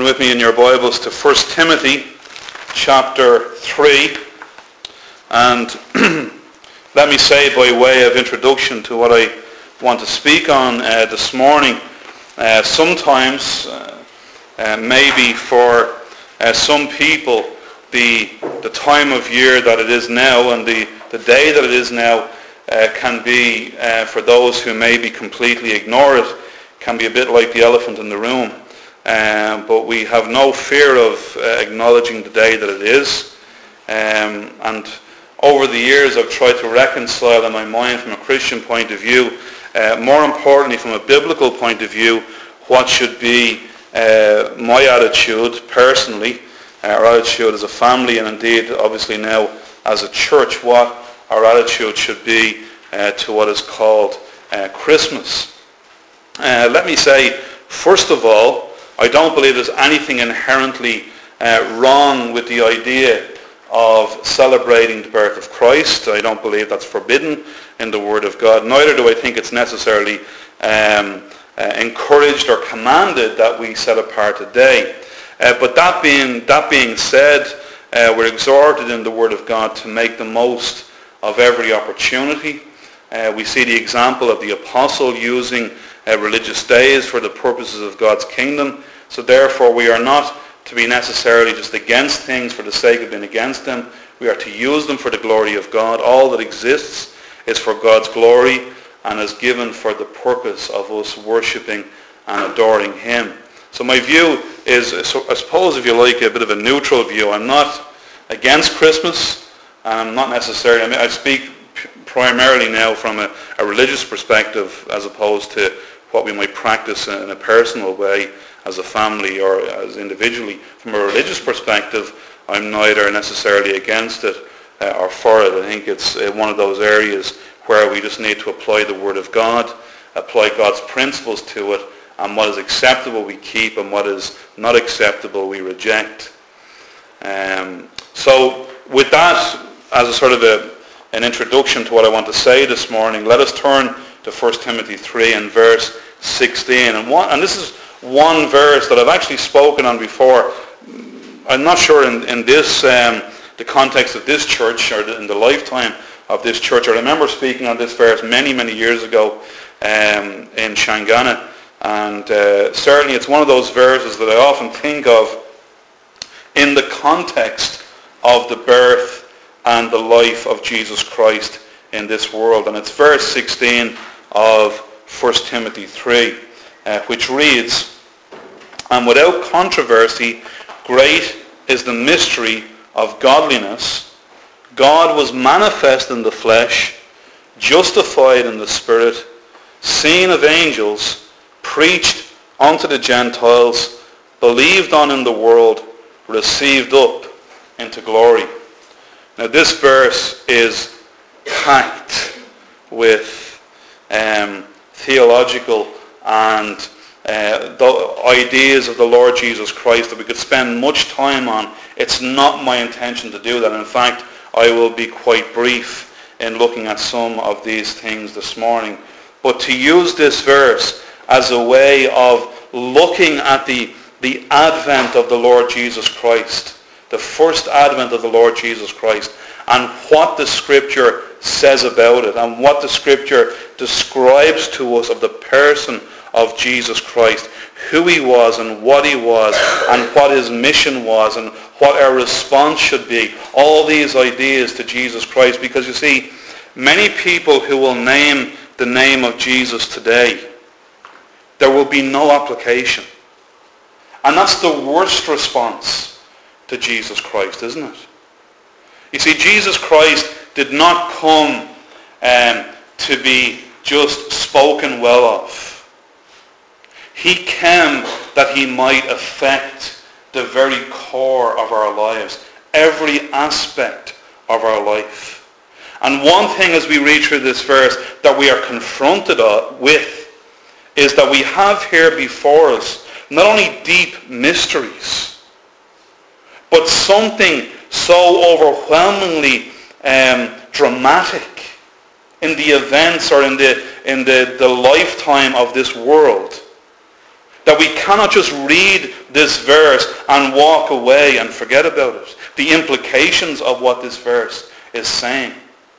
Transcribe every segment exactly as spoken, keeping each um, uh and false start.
with me in your Bibles to First Timothy chapter three. And let me say, by way of introduction to what I want to speak on uh, this morning, uh, sometimes, uh, uh, maybe for uh, some people, the the time of year that it is now and the, the day that it is now uh, can be, uh, for those who maybe completely ignore it, can be a bit like the elephant in the room. Um, but we have no fear of uh, acknowledging the day that it is. Um, and over the years I've tried to reconcile in my mind from a Christian point of view, uh, more importantly from a biblical point of view, what should be uh, my attitude personally, uh, our attitude as a family, and indeed obviously now as a church, what our attitude should be uh, to what is called uh, Christmas. Uh, let me say, first of all, I don't believe there's anything inherently uh, wrong with the idea of celebrating the birth of Christ. I don't believe that's forbidden in the Word of God. Neither do I think it's necessarily um, uh, encouraged or commanded that we set apart a day. Uh, but that being, that being said, uh, we're exhorted in the Word of God to make the most of every opportunity. Uh, we see the example of the apostle using uh, religious days for the purposes of God's kingdom. So therefore we are not to be necessarily just against things for the sake of being against them. We are to use them for the glory of God. All that exists is for God's glory and is given for the purpose of us worshipping and adoring Him. So my view is, I suppose if you like, a bit of a neutral view. I'm not against Christmas. I'm not necessarily, I mean, I speak primarily now from a, a religious perspective as opposed to what we might practice in a personal way as a family or as individually. From a religious perspective, I'm neither necessarily against it uh, or for it. I think it's uh, one of those areas where we just need to apply the Word of God, apply God's principles to it, and what is acceptable we keep and what is not acceptable we reject. Um, so with that as a sort of a, an introduction to what I want to say this morning, let us turn to First Timothy three and verse sixteen. And, one, and this is one verse that I've actually spoken on before. I'm not sure in, in this, um, the context of this church or the, in the lifetime of this church. I remember speaking on this verse many, many years ago um, in Shangana. And uh, certainly it's one of those verses that I often think of in the context of the birth and the life of Jesus Christ in this world. And it's verse sixteen of First Timothy three, uh, which reads, "And without controversy, great is the mystery of godliness. God was manifest in the flesh, justified in the Spirit, seen of angels, preached unto the Gentiles, believed on in the world, received up into glory." Now this verse is packed with um, theological and uh, the ideas of the Lord Jesus Christ that we could spend much time on. It's not my intention to do that. In fact, I will be quite brief in looking at some of these things this morning. But to use this verse as a way of looking at the, the advent of the Lord Jesus Christ, the first advent of the Lord Jesus Christ, and what the Scripture says about it, and what the Scripture describes to us of the person of Jesus Christ, who He was and what He was, and what His mission was, and what our response should be. All these ideas to Jesus Christ, because you see, many people who will name the name of Jesus today, there will be no application. And that's the worst response to Jesus Christ, isn't it? You see, Jesus Christ did not come um, to be just spoken well of. He came that He might affect the very core of our lives, every aspect of our life. And one thing as we read through this verse that we are confronted with is that we have here before us not only deep mysteries, but something so overwhelmingly um, dramatic in the events or in the in the, the lifetime of this world That we cannot just read this verse and walk away and forget about it. The implications of what this verse is saying.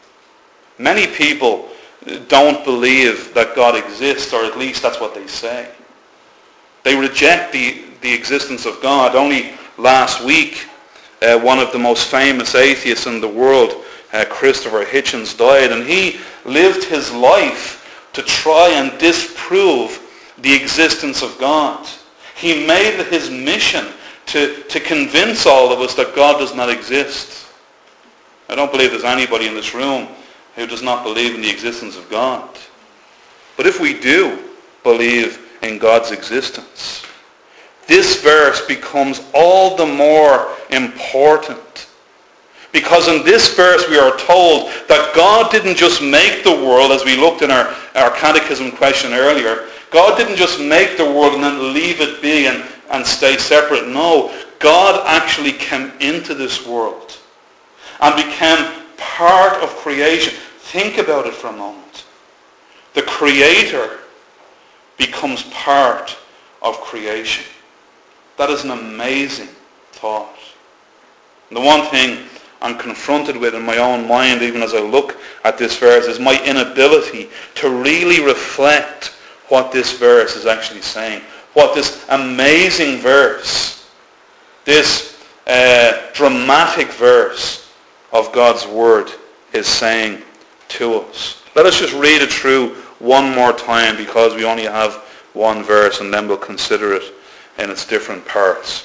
Many people don't believe that God exists, or at least that's what they say. They reject the, the existence of God. Only last week, uh, one of the most famous atheists in the world, uh, Christopher Hitchens, died, and he lived his life to try and disprove the existence of God. He made it his mission to, to convince all of us that God does not exist. I don't believe there's anybody in this room who does not believe in the existence of God. But if we do believe in God's existence, this verse becomes all the more important. Because in this verse we are told that God didn't just make the world, as we looked in our, our catechism question earlier. God didn't just make the world and then leave it be and, and stay separate. No, God actually came into this world and became part of creation. Think about it for a moment. The Creator becomes part of creation. That is an amazing thought. And the one thing I'm confronted with in my own mind, even as I look at this verse, is my inability to really reflect what this verse is actually saying. What this amazing verse, this uh, dramatic verse of God's Word is saying to us. Let us just read it through one more time, because we only have one verse, and then we'll consider it in its different parts.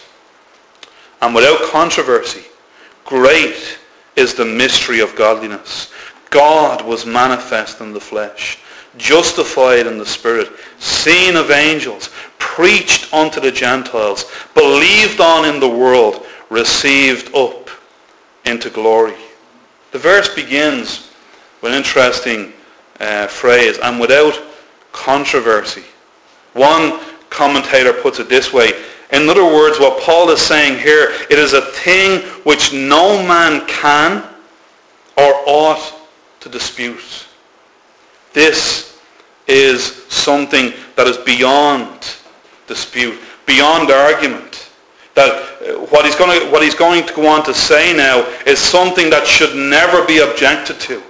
And without controversy, great is the mystery of godliness. God was manifest in the flesh, justified in the Spirit, seen of angels, preached unto the Gentiles, believed on in the world, received up into glory. The verse begins with an interesting uh, phrase, and without controversy. One commentator puts it this way. In other words, what Paul is saying here, it is a thing which no man can or ought to dispute. This is something that is beyond dispute, beyond argument. That what he's going to, what he's going to go on to say now is something that should never be objected to.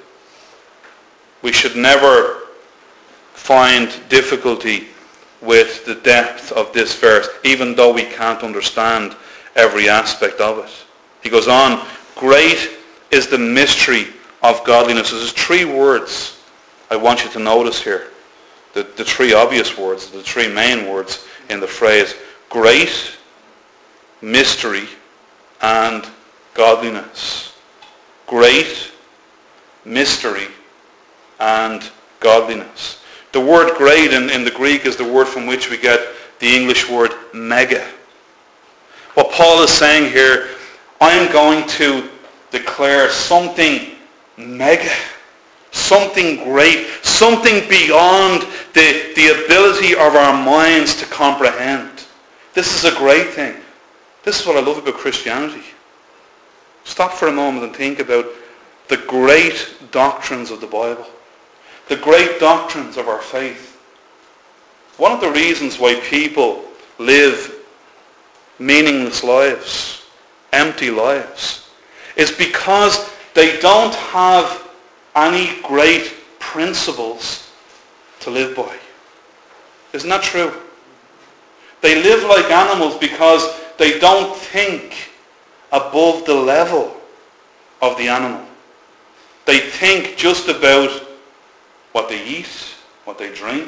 We should never find difficulty with the depth of this verse, even though we can't understand every aspect of it. He goes on, great is the mystery of godliness. There's three words I want you to notice here. The, the three obvious words, the three main words in the phrase, great, mystery, and godliness. Great, mystery, and godliness. The word great in, in the Greek is the word from which we get the English word mega. What Paul is saying here, I'm going to declare something mega, something great, something beyond the, the ability of our minds to comprehend. This is a great thing. This is what I love about Christianity. Stop for a moment and think about the great doctrines of the Bible. The great doctrines of our faith. One of the reasons why people live meaningless lives, empty lives, is because they don't have any great principles to live by. Isn't that true? They live like animals because they don't think above the level of the animal. They think just about what they eat, what they drink,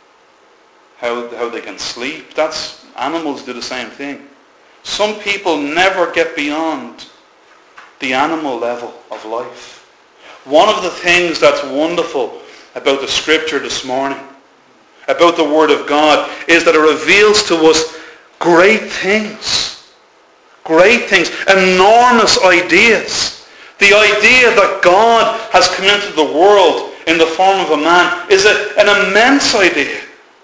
how, how they can sleep. That's, animals do the same thing. Some people never get beyond the animal level of life. One of the things that's wonderful about the Scripture this morning, about the Word of God, is that it reveals to us great things. Great things. Enormous ideas. The idea that God has come into the world in the form of a man is a, an immense idea.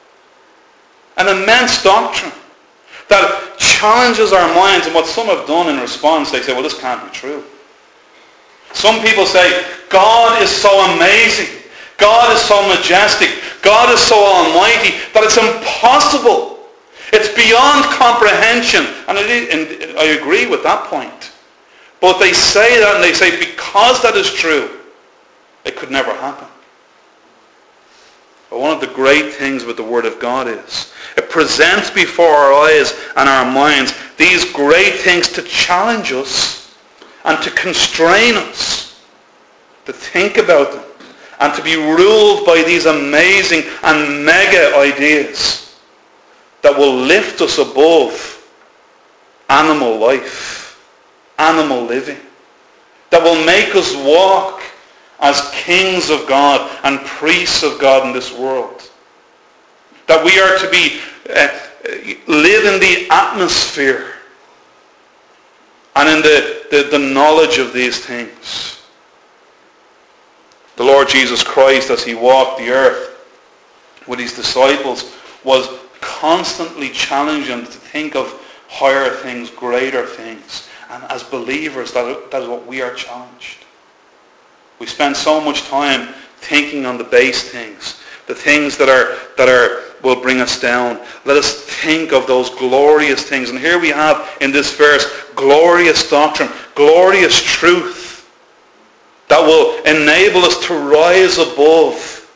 An immense doctrine that challenges our minds. And what some have done in response, they say, well, this can't be true. Some people say, God is so amazing. God is so majestic. God is so almighty that it's impossible. It's beyond comprehension. And, it is, and I agree with that point. But they say that and they say because that is true, it could never happen. But one of the great things with the Word of God is it presents before our eyes and our minds these great things to challenge us and to constrain us to think about them and to be ruled by these amazing and mega ideas that will lift us above animal life, animal living, that will make us walk as kings of God and priests of God in this world. That we are to be uh, live in the atmosphere and in the, the, the knowledge of these things. The Lord Jesus Christ, as he walked the earth with his disciples, was constantly challenging them to think of higher things, greater things. And as believers, that, that is what we are challenged. We spend so much time thinking on the base things, the things that are that are will bring us down. Let us think of those glorious things. And here we have in this verse glorious doctrine, glorious truth that will enable us to rise above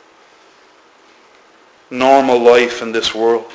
normal life in this world.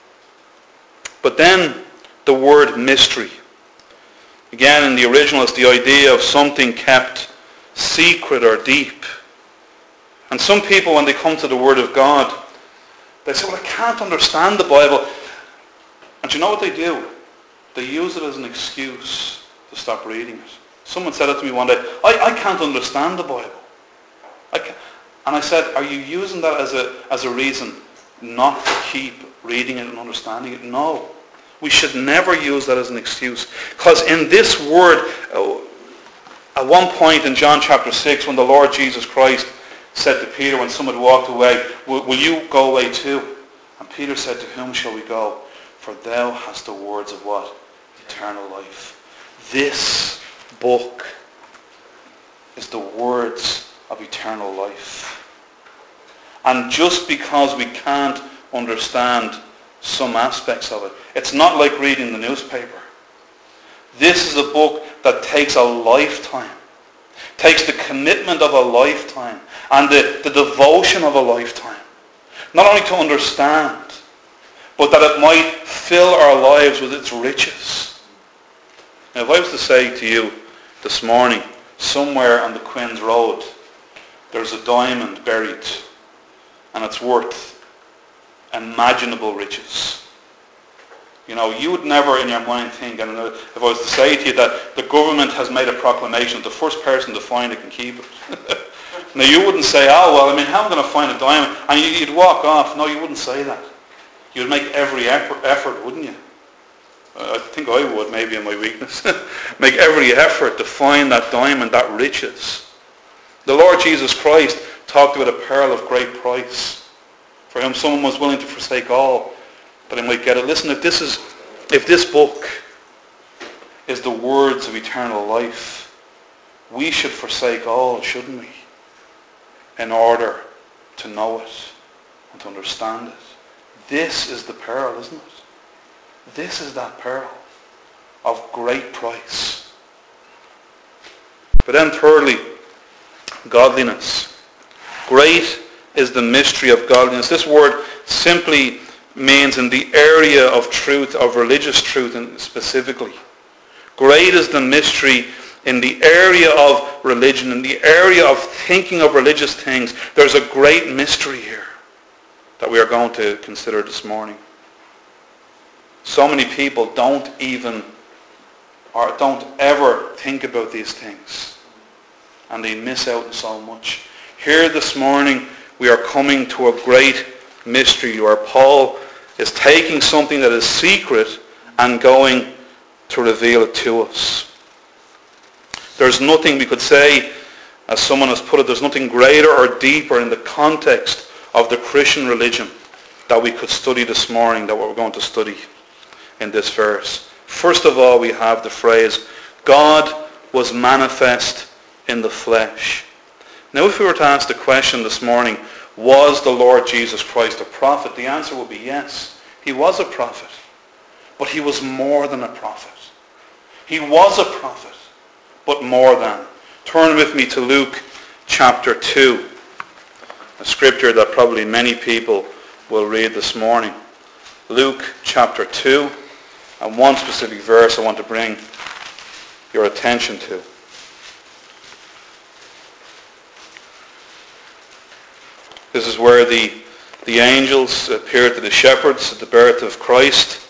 But then the word mystery. Again, in the original, it's the idea of something kept secret or deep. And some people, when they come to the Word of God, they say, well, I can't understand the Bible. And you know what they do? They use it as an excuse to stop reading it. Someone said it to me one day, I, I can't understand the Bible. I can't. And I said, are you using that as a, as a reason not to keep reading it and understanding it? No. We should never use that as an excuse. Because in this word, uh, at one point in John chapter six, when the Lord Jesus Christ said to Peter when someone walked away, will, will you go away too? And Peter said, to whom shall we go? For thou hast the words of what? Eternal life. This book is the words of eternal life. And just because we can't understand some aspects of it, it's not like reading the newspaper. This is a book that takes a lifetime, takes the commitment of a lifetime and the, the devotion of a lifetime. Not only to understand, but that it might fill our lives with its riches. Now, if I was to say to you this morning, somewhere on the Queen's Road, there's a diamond buried and it's worth imaginable riches. You know, you would never in your mind think, and if I was to say to you that the government has made a proclamation, the first person to find it can keep it. Now you wouldn't say, oh well, I mean, how am I going to find a diamond? And you'd walk off. No, you wouldn't say that. You'd make every effort, effort wouldn't you? I think I would, maybe in my weakness. Make every effort to find that diamond, that riches. The Lord Jesus Christ talked about a pearl of great price, for whom someone was willing to forsake all that he might get it. Listen, if this is, if this book is the words of eternal life, we should forsake all, shouldn't we? In order to know it and to understand it. This is the pearl, isn't it? This is that pearl of great price. But then thirdly, godliness. Great is the mystery of godliness. This word simply means in the area of truth, of religious truth and specifically. Great is the mystery in the area of religion, in the area of thinking of religious things. There's a great mystery here that we are going to consider this morning. So many people don't even or don't ever think about these things, and they miss out on so much. Here this morning we are coming to a great mystery where Paul is taking something that is secret and going to reveal it to us. There's nothing we could say, as someone has put it, there's nothing greater or deeper in the context of the Christian religion that we could study this morning, that we're going to study in this verse. First of all, we have the phrase, God was manifest in the flesh. Now, if we were to ask the question this morning, was the Lord Jesus Christ a prophet? The answer would be yes. He was a prophet. but he was more than a prophet. He was a prophet, but more than. Turn with me to Luke chapter two, a scripture that probably many people will read this morning. Luke chapter two, and one specific verse I want to bring your attention to. This is where the, the angels appeared to the shepherds at the birth of Christ.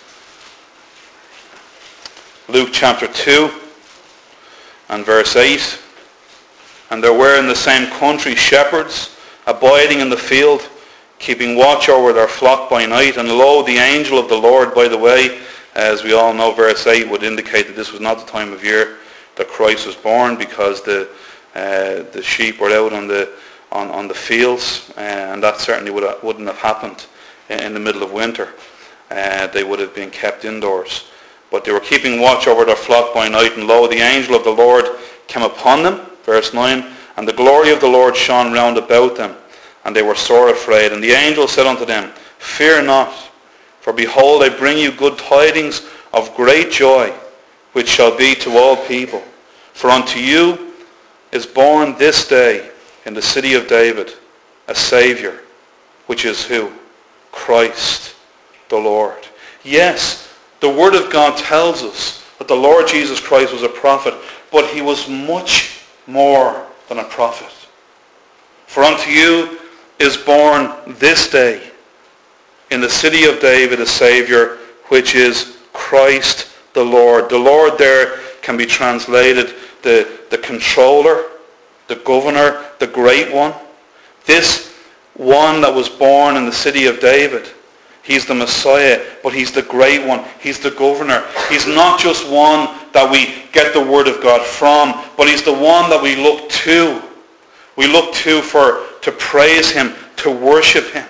Luke chapter two and verse eight. And there were in the same country shepherds abiding in the field, keeping watch over their flock by night. And lo, the angel of the Lord, by the way, as we all know, verse eight would indicate that this was not the time of year that Christ was born, because the uh, the sheep were out on the on, on the fields, uh, and that certainly would have, wouldn't have happened in the middle of winter. Uh, they would have been kept indoors. But they were keeping watch over their flock by night, and lo, the angel of the Lord came upon them, verse nine, and the glory of the Lord shone round about them, and they were sore afraid. And the angel said unto them, Fear not, for behold, I bring you good tidings of great joy, which shall be to all people. For unto you is born this day in the city of David a Saviour, which is who? Christ the Lord. Yes, the Word of God tells us that the Lord Jesus Christ was a prophet, but he was much more than a prophet. For unto you is born this day in the city of David a Saviour, which is Christ the Lord. The Lord there can be translated the, the controller, the governor, the great one. This one that was born in the city of David, he's the Messiah, but he's the great one. He's the governor. He's not just one that we get the Word of God from, but he's the one that we look to. We look to for to praise him, to worship him.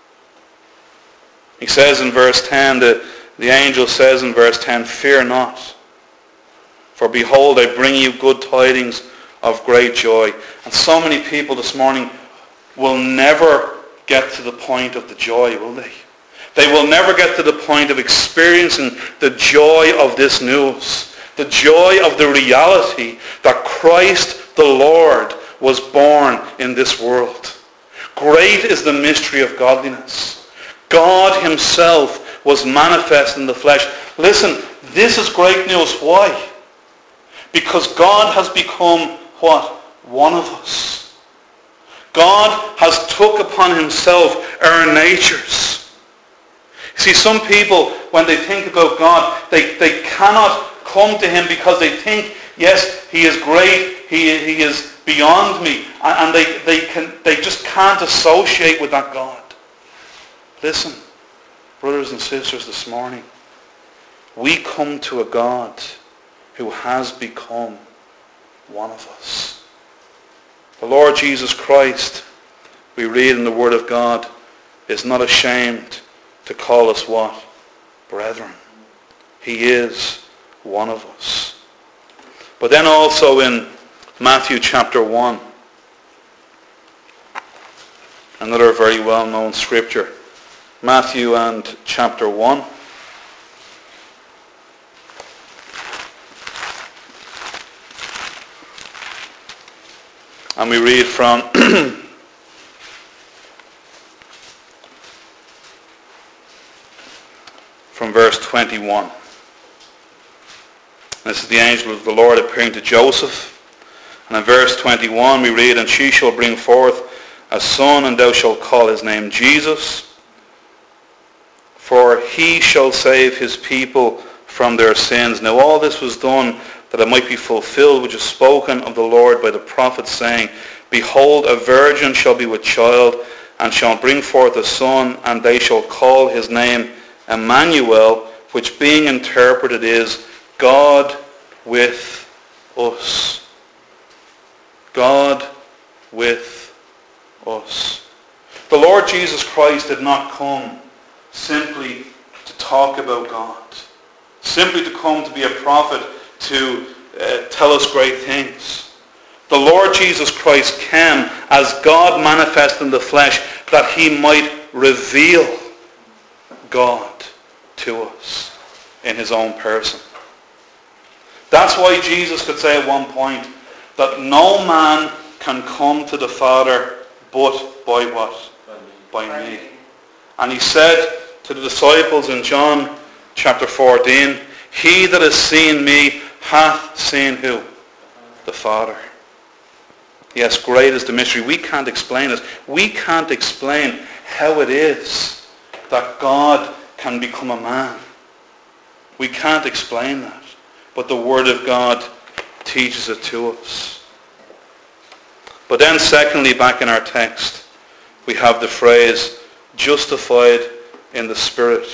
He says in verse ten, the, the angel says in verse ten, Fear not, for behold, I bring you good tidings of great joy. And so many people this morning will never get to the point of the joy, will they? They will never get to the point of experiencing the joy of this news, the joy of the reality that Christ the Lord was born in this world. Great is the mystery of godliness. God himself was manifest in the flesh. Listen, this is great news. Why? Because God has become what? One of us. God has took upon himself our natures. See, some people, when they think about God, they, they cannot come to him because they think, yes, he is great, he, he is beyond me, and they, they, can, they just can't associate with that God. Listen, brothers and sisters, this morning, we come to a God who has become one of us. The Lord Jesus Christ, we read in the Word of God, is not ashamed to call us what? Brethren. He is one of us. But then also in Matthew chapter one, another very well-known scripture, Matthew and chapter one. And we read from from verse twenty-one. This is the angel of the Lord appearing to Joseph. And in verse twenty-one we read, And she shall bring forth a son, and thou shalt call his name Jesus, for he shall save his people from their sins. Now all this was done that it might be fulfilled, which is spoken of the Lord by the prophet, saying, Behold, a virgin shall be with child, and shall bring forth a son, and they shall call his name Emmanuel, which being interpreted is God with us. God with us. The Lord Jesus Christ did not come simply to talk about God, simply to come to be a prophet, to uh, tell us great things. The Lord Jesus Christ came as God manifest in the flesh, that he might reveal God to us. in his own person. That's why Jesus could say at one point that no man can come to the Father but by what? By me. And he said to the disciples in John chapter fourteen, he that has seen me hath seen who? The Father. Yes, great is the mystery. We can't explain it. We can't explain how it is that God can become a man. We can't explain that. But the Word of God teaches it to us. But then secondly, back in our text, we have the phrase, justified in the Spirit.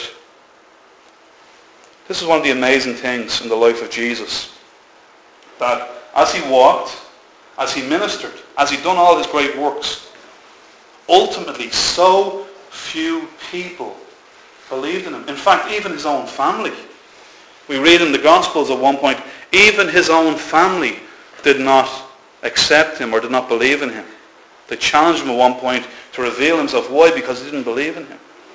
This is one of the amazing things in the life of Jesus. That as he walked, as he ministered, as he'd done all his great works, ultimately so few people believed in him. In fact, even his own family. We read in the Gospels at one point, even his own family did not accept him or did not believe in him. They challenged him at one point to reveal himself. Why? Because he didn't believe in him.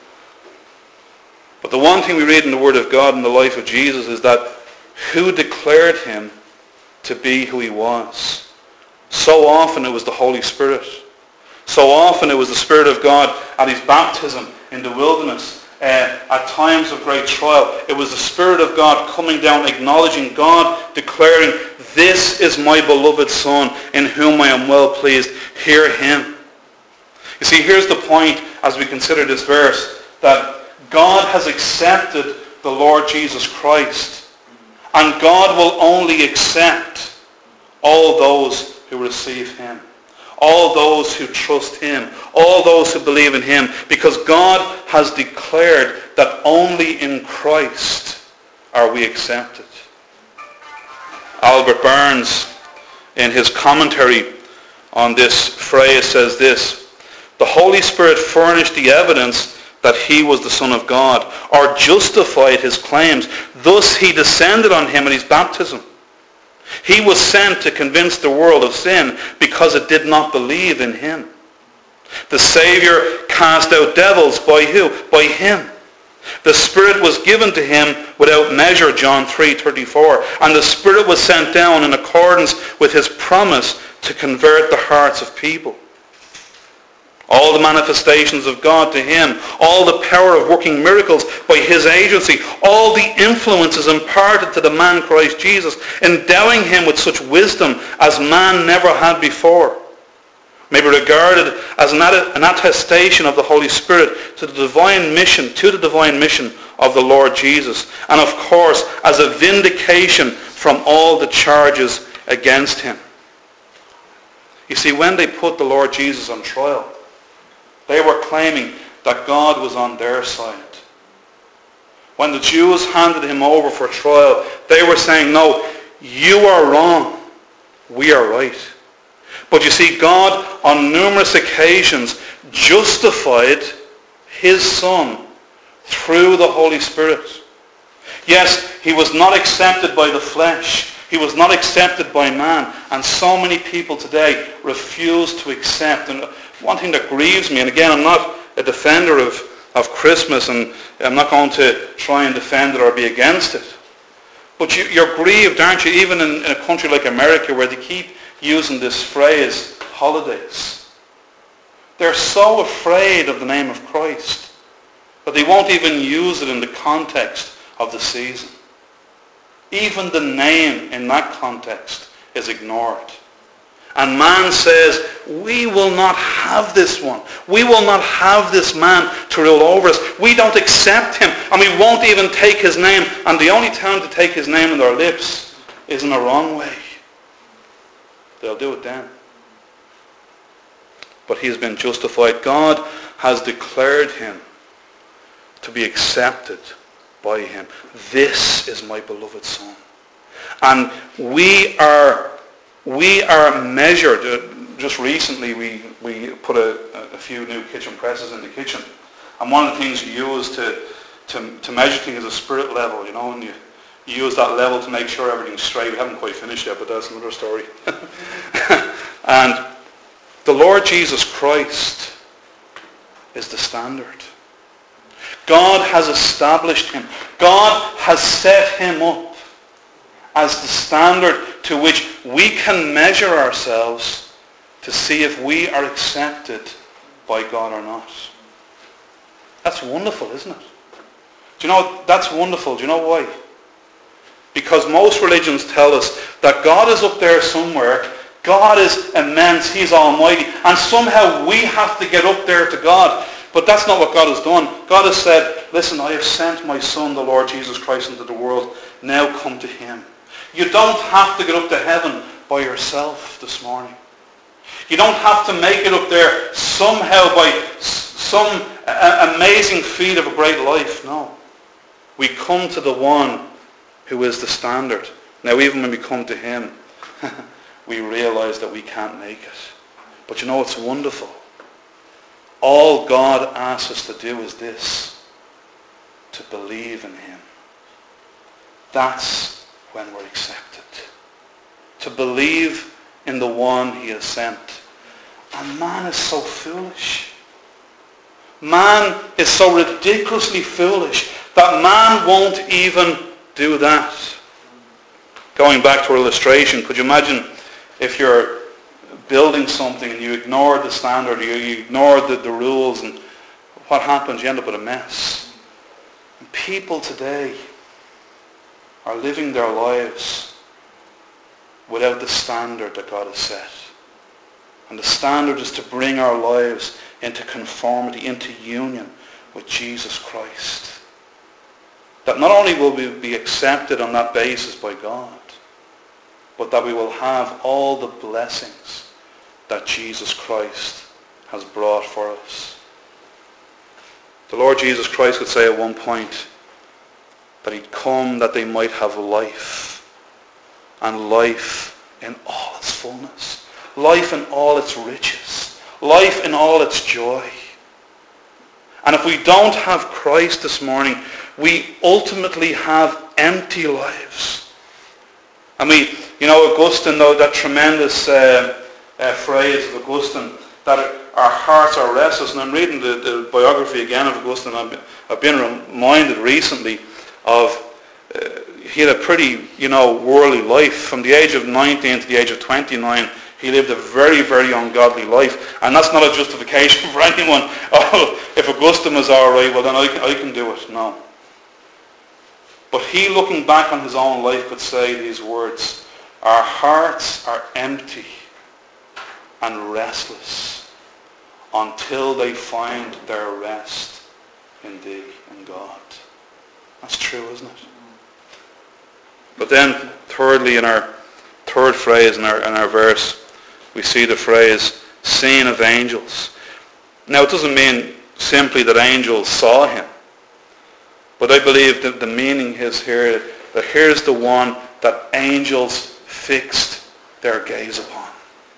But the one thing we read in the Word of God in the life of Jesus is that who declared him to be who he was? So often it was the Holy Spirit. So often it was the Spirit of God at his baptism in the wilderness. Uh, at times of great trial, it was the Spirit of God coming down, acknowledging God, declaring, this is my beloved Son, in whom I am well pleased. Hear him. You see, here's the point as we consider this verse, that God has accepted the Lord Jesus Christ, and God will only accept all those who receive him. All those who trust him, all those who believe in him, because God has declared that only in Christ are we accepted. Albert Burns, in his commentary on this phrase, says this, the Holy Spirit furnished the evidence that he was the Son of God, or justified his claims. Thus he descended on him at his baptism. He was sent to convince the world of sin because it did not believe in him. The Savior cast out devils by who? By him. The Spirit was given to him without measure, John three thirty-four. And the Spirit was sent down in accordance with his promise to convert the hearts of people. All the manifestations of God to him, all the power of working miracles by his agency, all the influences imparted to the man Christ Jesus, endowing him with such wisdom as man never had before, may be regarded as an attestation of the Holy Spirit to the divine mission, to the divine mission of the Lord Jesus, and of course as a vindication from all the charges against him. You see, when they put the Lord Jesus on trial, they were claiming that God was on their side. When the Jews handed him over for trial, they were saying, no, you are wrong, we are right. But you see, God on numerous occasions justified his Son through the Holy Spirit. Yes, he was not accepted by the flesh. He was not accepted by man. And so many people today refuse to accept. And one thing that grieves me, and again, I'm not a defender of, of Christmas, and I'm not going to try and defend it or be against it. But you, you're grieved, aren't you, even in, in a country like America where they keep using this phrase, holidays. They're so afraid of the name of Christ that they won't even use it in the context of the season. Even the name in that context is ignored. And man says, we will not have this one. We will not have this man to rule over us. We don't accept him, and we won't even take his name. And the only time to take his name in their lips is in the wrong way. They'll do it then. But he has been justified. God has declared him to be accepted by him. This is my beloved Son. And we are we are measured. Just recently we, we put a, a few new kitchen presses in the kitchen. And one of the things you use to, to, to measure things is a spirit level, you know, and you, you use that level to make sure everything's straight. We haven't quite finished yet, but that's another story. And the Lord Jesus Christ is the standard. God has established him. God has set him up as the standard to which we can measure ourselves to see if we are accepted by God or not. That's wonderful, isn't it? Do you know, that's wonderful. Do you know why? Because most religions tell us that God is up there somewhere. God is immense. He's almighty. And somehow we have to get up there to God. But that's not what God has done. God has said, listen, I have sent my Son, the Lord Jesus Christ, into the world. Now come to him. You don't have to get up to heaven by yourself this morning. You don't have to make it up there somehow by some amazing feat of a great life. No. We come to the one who is the standard. Now, even when we come to him, we realize that we can't make it. But you know, it's wonderful. All God asks us to do is this, to believe in him. That's when we're accepted. To believe in the one he has sent. And man is so foolish. Man is so ridiculously foolish that man won't even do that. Going back to our illustration, could you imagine if you're building something and you ignore the standard, you, you ignore the, the rules, and what happens? You end up with a mess. And people today are living their lives without the standard that God has set. And the standard is to bring our lives into conformity, into union with Jesus Christ. That not only will we be accepted on that basis by God, but that we will have all the blessings that Jesus Christ has brought for us. The Lord Jesus Christ could say at one point that he'd come that they might have life, and life in all its fullness, life in all its riches, life in all its joy. And if we don't have Christ this morning, we ultimately have empty lives. And we, you know, Augustine, though, that tremendous uh, uh, phrase of Augustine, that our hearts are restless. And I'm reading the, the biography again of Augustine. I've been, I've been reminded recently of, uh, he had a pretty, you know, worldly life. From the age of nineteen to the age of twenty-nine, he lived a very, very ungodly life. And that's not a justification for anyone. Oh, if Augustine was all right, well then I can, I can do it. No. But he, looking back on his own life, could say these words, our hearts are empty and restless until they find their rest in thee, in God. That's true, isn't it? But then, thirdly, in our third phrase in our, in our verse, we see the phrase, seen of angels. Now, it doesn't mean simply that angels saw him. But I believe that the meaning is here, that here's the one that angels fixed their gaze upon.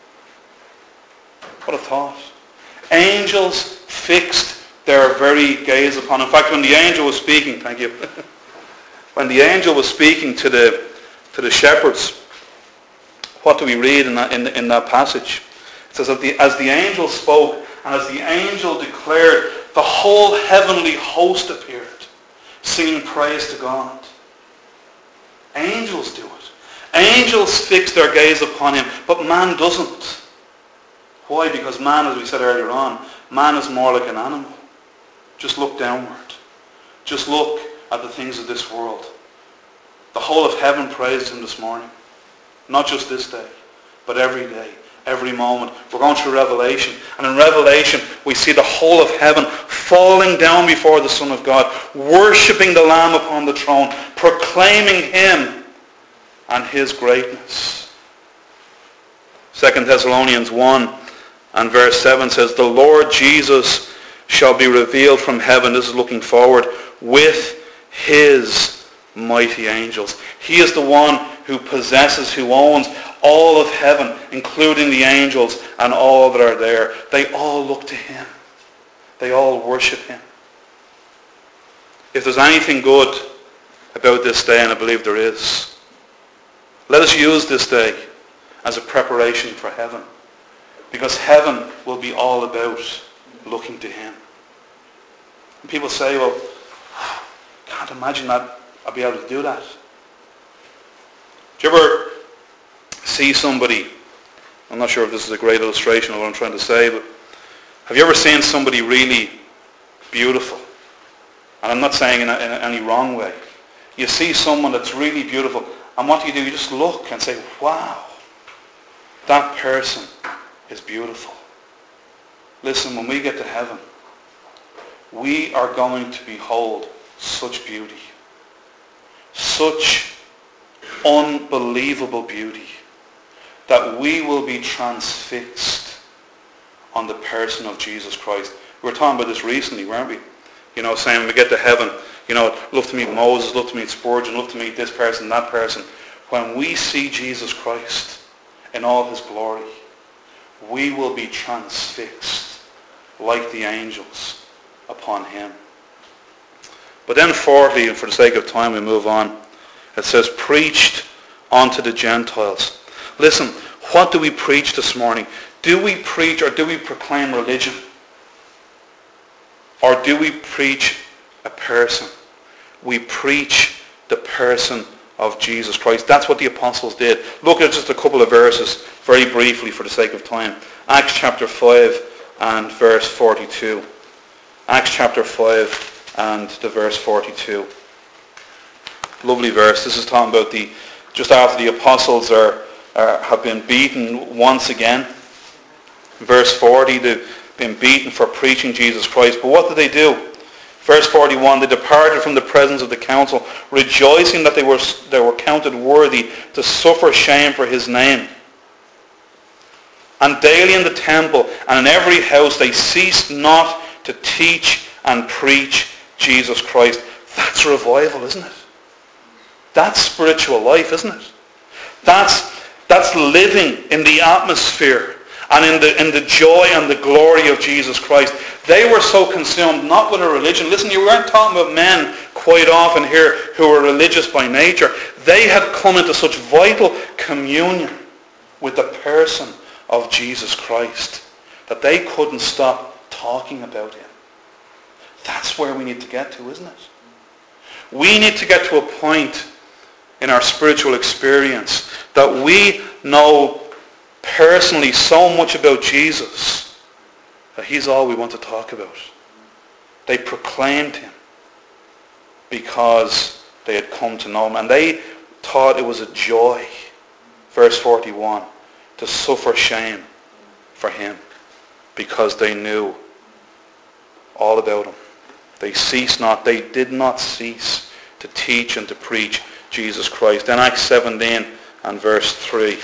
What a thought. Angels fixed their very gaze upon. In fact, when the angel was speaking, thank you, when the angel was speaking to the to the shepherds, what do we read in that, in, in that passage? It says, that the, as the angel spoke and as the angel declared, the whole heavenly host appeared, singing praise to God. Angels do it. Angels fix their gaze upon him, but man doesn't. Why? Because man, as we said earlier on, man is more like an animal. Just look downward. Just look at the things of this world. The whole of heaven praised him this morning. Not just this day, but every day, every moment. We're going through Revelation. And in Revelation, we see the whole of heaven falling down before the Son of God, worshipping the Lamb upon the throne, proclaiming him and his greatness. Second Thessalonians one and verse seven says, the Lord Jesus shall be revealed from heaven. This is looking forward, with his mighty angels. He is the one who possesses, who owns all of heaven, including the angels and all that are there. They all look to him. They all worship him. If there's anything good about this day, and I believe there is, let us use this day as a preparation for heaven. Because heaven will be all about looking to him. And people say, well, can't imagine that I'd be able to do that. Do you ever see somebody, I'm not sure if this is a great illustration of what I'm trying to say, but have you ever seen somebody really beautiful? And I'm not saying in, a, in any wrong way. You see someone that's really beautiful, and what do you do? You just look and say, wow, that person is beautiful. Listen, when we get to heaven, we are going to behold such beauty. Such unbelievable beauty that we will be transfixed on the person of Jesus Christ. We were talking about this recently, weren't we? You know, saying when we get to heaven, you know, love to meet Moses, love to meet Spurgeon, love to meet this person, that person. When we see Jesus Christ in all his glory, we will be transfixed like the angels upon him. But then fourthly, and for the sake of time we move on, it says, preached unto the Gentiles. Listen, what do we preach this morning? Do we preach or do we proclaim religion? Or do we preach a person? We preach the person of Jesus Christ. That's what the apostles did. Look at just a couple of verses very briefly for the sake of time. Acts chapter five and verse forty-two. Acts chapter five and the verse forty-two. Lovely verse. This is talking about the just after the apostles are, are have been beaten once again. Verse forty, they've been beaten for preaching Jesus Christ. But what did they do? Verse forty-one, they departed from the presence of the council, rejoicing that they were, they were counted worthy to suffer shame for his name. And daily in the temple and in every house they ceased not to teach and preach Jesus Christ. That's revival, isn't it? That's spiritual life, isn't it? That's, that's living in the atmosphere and in the, in the joy and the glory of Jesus Christ. They were so consumed, not with a religion. Listen, you weren't talking about men quite often here who were religious by nature. They had come into such vital communion with the person of Jesus Christ that they couldn't stop talking about him. That's where we need to get to, isn't it? We need to get to a point in our spiritual experience that we know personally so much about Jesus that he's all we want to talk about. They proclaimed him because they had come to know him, and they thought it was a joy, verse forty-one, to suffer shame for him because they knew all about him. They ceased not, they did not cease to teach and to preach Jesus Christ. Then Acts seventeen and verse three.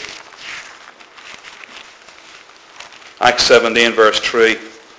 Acts seventeen verse three.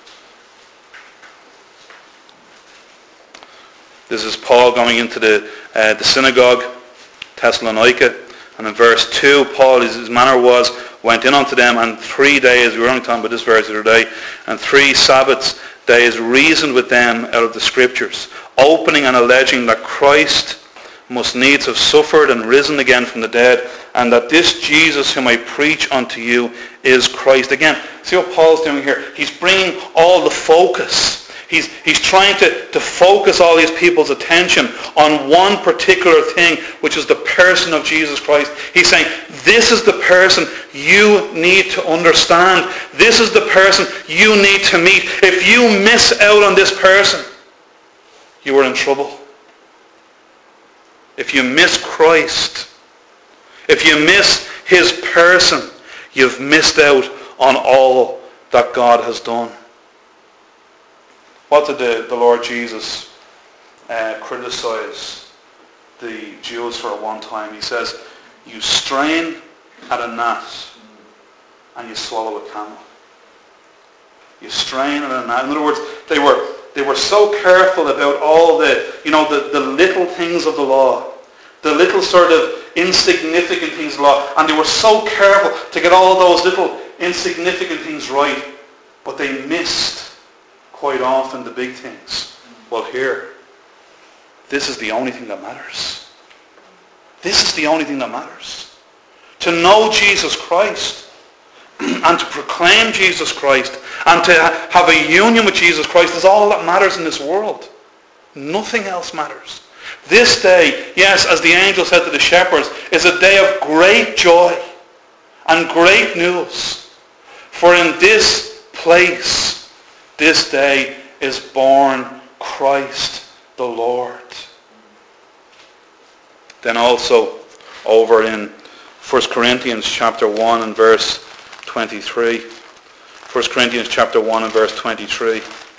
This is Paul going into the, uh, the synagogue, Thessalonica. And in verse two, Paul, his, his manner was, went in unto them, and three days, we were only talking about this verse the other day, and three Sabbaths days reasoned with them out of the Scriptures, opening and alleging that Christ must needs have suffered and risen again from the dead, and that this Jesus whom I preach unto you is Christ. Again, see what Paul's doing here? He's bringing all the focus. He's, he's trying to, to focus all these people's attention on one particular thing, which is the person of Jesus Christ. He's saying, this is the person you need to understand. This is the person you need to meet. If you miss out on this person, you are in trouble. If you miss Christ, if you miss his person, you've missed out on all that God has done. What did the, the Lord Jesus uh, criticize the Jews for at one time? He says, you strain at a gnat and you swallow a camel. You strain at a gnat. In other words, they were they were so careful about all the, you know, the, the little things of the law, the little sort of insignificant things of the law, and they were so careful to get all those little insignificant things right, but they missed quite often the big things. Well, here, this is the only thing that matters. This is the only thing that matters. To know Jesus Christ and to proclaim Jesus Christ and to have a union with Jesus Christ is all that matters in this world. Nothing else matters. This day, yes, as the angel said to the shepherds, is a day of great joy and great news. For in this place, this day, is born Christ the Lord. Then also over in First Corinthians chapter one and verse twenty-three. First Corinthians chapter one and verse twenty-three.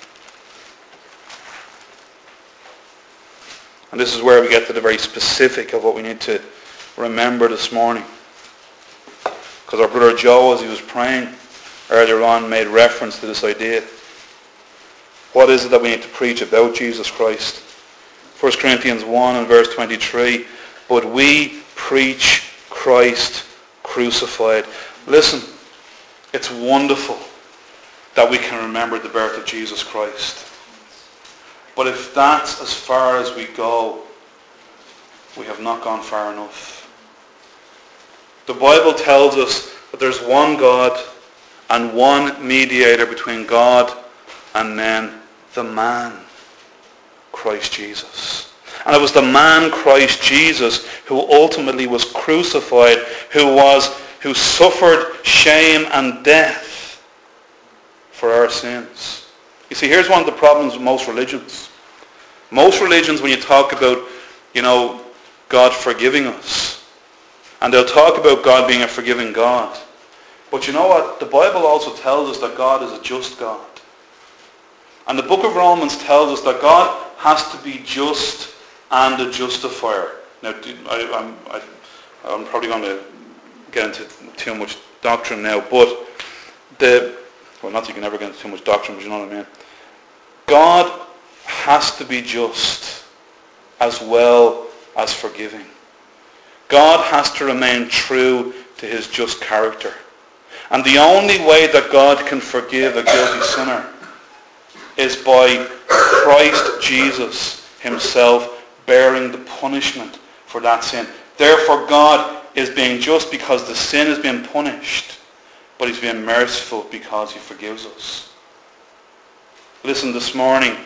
And this is where we get to the very specific of what we need to remember this morning. Because our brother Joe, as he was praying earlier on, made reference to this idea. What is it that we need to preach about Jesus Christ? First Corinthians one and verse twenty-three. But we preach Christ crucified. Listen, it's wonderful that we can remember the birth of Jesus Christ. But if that's as far as we go, we have not gone far enough. The Bible tells us that there's one God and one mediator between God and men, the man, Christ Jesus. And it was the man, Christ Jesus, who ultimately was crucified, who was, who suffered shame and death for our sins. You see, here's one of the problems with most religions. Most religions, when you talk about, you know, God forgiving us, and they'll talk about God being a forgiving God. But you know what? The Bible also tells us that God is a just God. And the book of Romans tells us that God has to be just and a justifier. Now, I, I'm, I, I'm probably going to get into too much doctrine now, but the, well, not that you can never get into too much doctrine, but you know what I mean. God has to be just as well as forgiving. God has to remain true to his just character. And the only way that God can forgive a guilty sinner is by Christ Jesus himself bearing the punishment for that sin. Therefore, God is being just because the sin is being punished, but he's being merciful because he forgives us. Listen, this morning,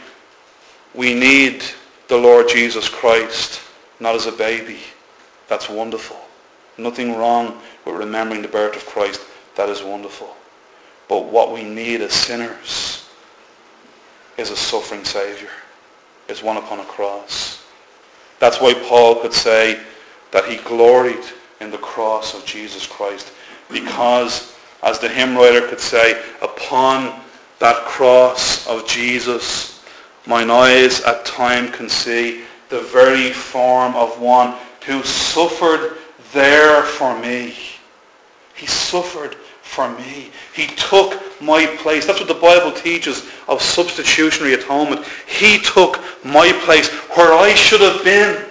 we need the Lord Jesus Christ, not as a baby. That's wonderful. Nothing wrong with remembering the birth of Christ. That is wonderful. But what we need as sinners is a suffering Savior, is one upon a cross. That's why Paul could say that he gloried in the cross of Jesus Christ, because, as the hymn writer could say, upon that cross of Jesus, mine eyes at time can see the very form of one who suffered there for me. He suffered for me. He took my place. That's what the Bible teaches of substitutionary atonement. He took my place where I should have been.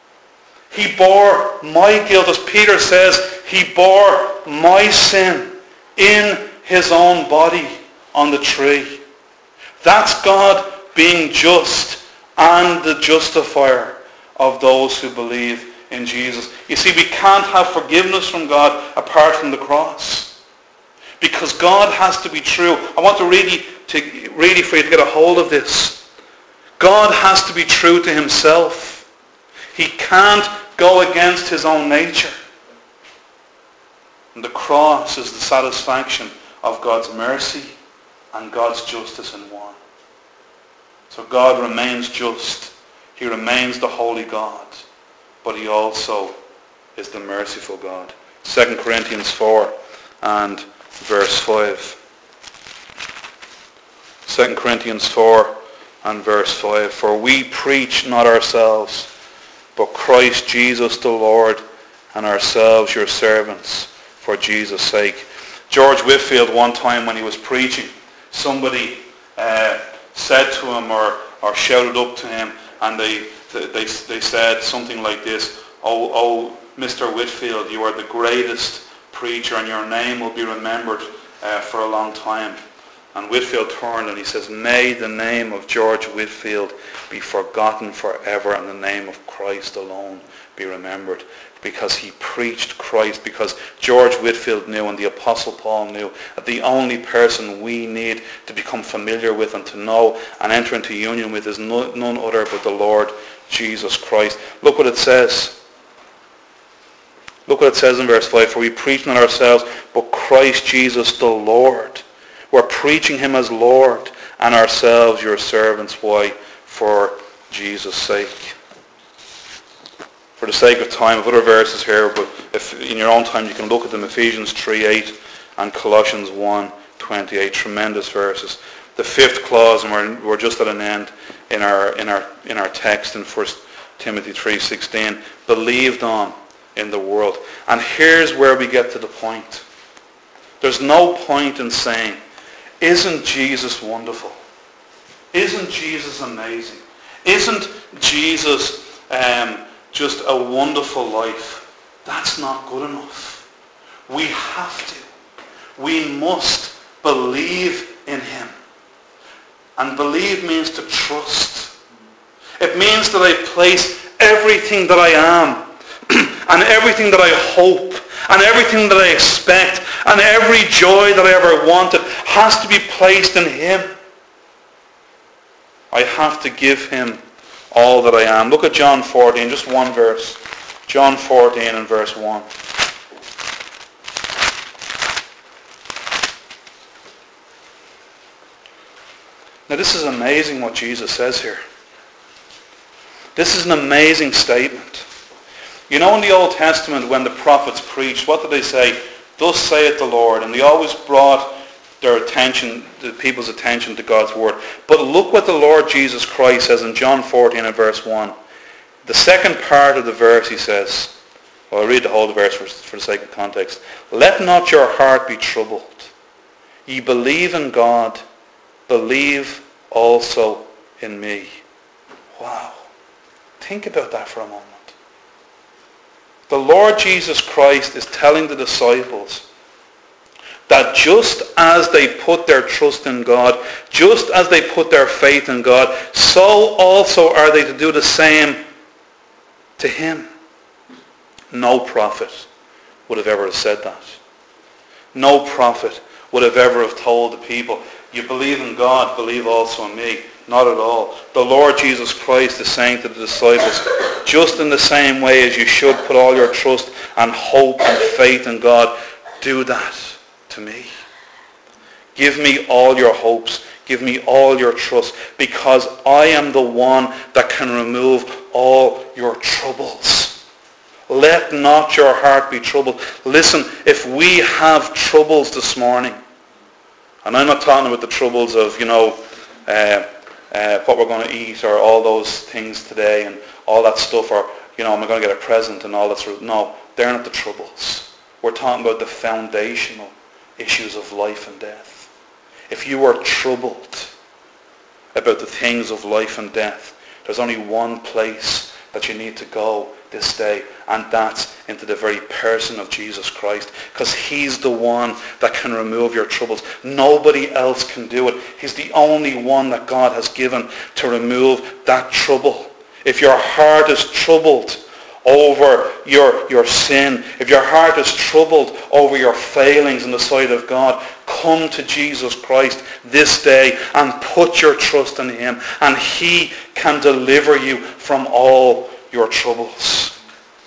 He bore my guilt. As Peter says, he bore my sin in his own body on the tree. That's God being just and the justifier of those who believe in Jesus. You see, we can't have forgiveness from God apart from the cross, because God has to be true. I want to really, to really for you to get a hold of this. God has to be true to himself. He can't go against his own nature. And the cross is the satisfaction of God's mercy and God's justice in one. So God remains just. He remains the holy God. But he also is the merciful God. Second Corinthians four and verse five. Second Corinthians four and verse five. For we preach not ourselves, but Christ Jesus the Lord, and ourselves your servants for Jesus' sake. George Whitefield, one time when he was preaching, somebody uh, said to him or, or shouted up to him, and they, they, they said something like this, oh, oh, Mister Whitefield, you are the greatest preacher, and your name will be remembered uh, for a long time. And Whitefield turned and he says, may the name of George Whitefield be forgotten forever, and the name of Christ alone be remembered. because he preached Christ, because George Whitefield knew and the Apostle Paul knew that the only person we need to become familiar with and to know and enter into union with is none other but the Lord Jesus Christ. Look what it says. Look what it says in verse five. For we preach not ourselves, but Christ Jesus the Lord. We're preaching him as Lord, and ourselves your servants. Why? For Jesus' sake. For the sake of time, I have other verses here, but if in your own time you can look at them, Ephesians three eight and Colossians one twenty-eight, tremendous verses. The fifth clause, and we're, we're just at an end in our in our in our text in First Timothy three sixteen, believed on in the world. And here's where we get to the point. There's no point in saying, isn't Jesus wonderful? Isn't Jesus amazing? Isn't Jesus um, just a wonderful life? That's not good enough. We have to. We must believe in him. And believe means to trust. It means that I place everything that I am and everything that I hope and everything that I expect and every joy that I ever wanted has to be placed in him. I have to give him all that I am. Look at John fourteen, just one verse. John fourteen and verse one. Now this is amazing what Jesus says here. This is an amazing statement. You know, in the Old Testament when the prophets preached, what did they say? Thus saith the Lord. And they always brought their attention, the people's attention to God's word. But look what the Lord Jesus Christ says in John fourteen and verse one. The second part of the verse he says, well, I'll read the whole verse for, for the sake of context. Let not your heart be troubled. Ye believe in God, believe also in me. Wow. Think about that for a moment. The Lord Jesus Christ is telling the disciples that just as they put their trust in God, just as they put their faith in God, so also are they to do the same to him. No prophet would have ever said that. No prophet would have ever have told the people, you believe in God, believe also in me. Not at all. The Lord Jesus Christ is saying to the disciples, just in the same way as you should put all your trust and hope and faith in God, do that to me. Give me all your hopes. Give me all your trust, because I am the one that can remove all your troubles. Let not your heart be troubled. Listen, if we have troubles this morning, and I'm not talking about the troubles of, you know, uh, uh, what we're going to eat or all those things today and all that stuff, or, you know, am I going to get a present and all that sort of, no, they're not the troubles. We're talking about the foundational issues of life and death. If you are troubled about the things of life and death, there's only one place that you need to go this day, and that's into the very person of Jesus Christ, because he's the one that can remove your troubles. Nobody else can do it. He's the only one that God has given to remove that trouble. If your heart is troubled over your, your sin, if your heart is troubled over your failings in the sight of God, come to Jesus Christ this day and put your trust in him, and he can deliver you from all your troubles.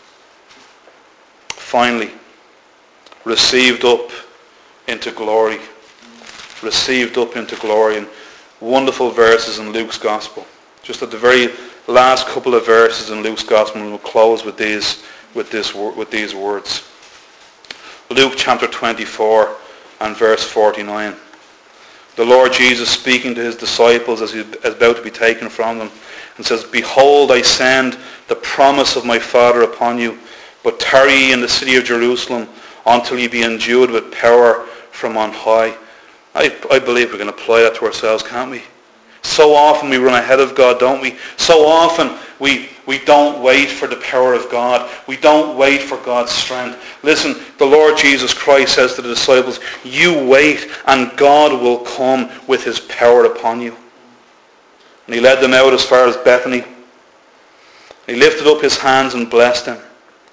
Finally, received up into glory. Received up into glory. And wonderful verses in Luke's Gospel. Just at the very last couple of verses in Luke's Gospel, and we'll close with these, with this, with these words. Luke chapter twenty-four and verse forty-nine. The Lord Jesus speaking to his disciples as he is about to be taken from them, and says, Behold, I send the promise of my Father upon you, but tarry ye in the city of Jerusalem until ye be endued with power from on high. I, I believe we can apply that to ourselves, can't we? So often we run ahead of God, don't we? So often we, we don't wait for the power of God. We don't wait for God's strength. Listen, the Lord Jesus Christ says to the disciples, you wait and God will come with his power upon you. And he led them out as far as Bethany. He lifted up his hands and blessed them. And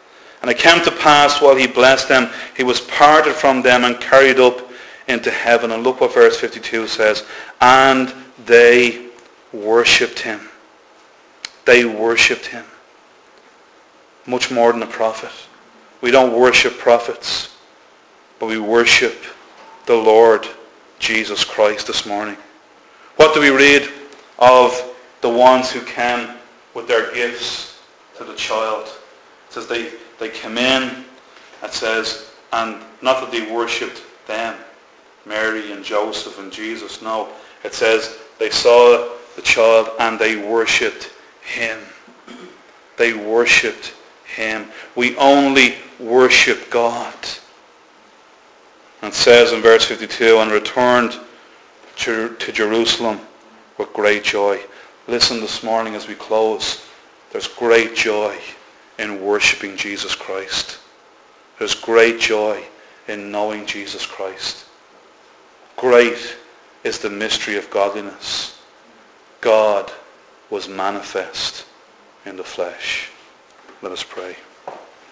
And it came to pass while he blessed them, he was parted from them and carried up into heaven. And look what verse fifty-two says. And they worshipped him. They worshipped him. Much more than a prophet. We don't worship prophets, but we worship the Lord Jesus Christ this morning. What do we read of the ones who came with their gifts to the child? It says they, they came in, it says, and not that they worshipped them, Mary and Joseph and Jesus. No, it says they saw the child and they worshipped him. They worshipped him. We only worship God. And it says in verse fifty-two, and returned to, to Jerusalem with great joy. Listen this morning as we close. There's great joy in worshiping Jesus Christ. There's great joy in knowing Jesus Christ. Great is the mystery of godliness. God was manifest in the flesh. Let us pray.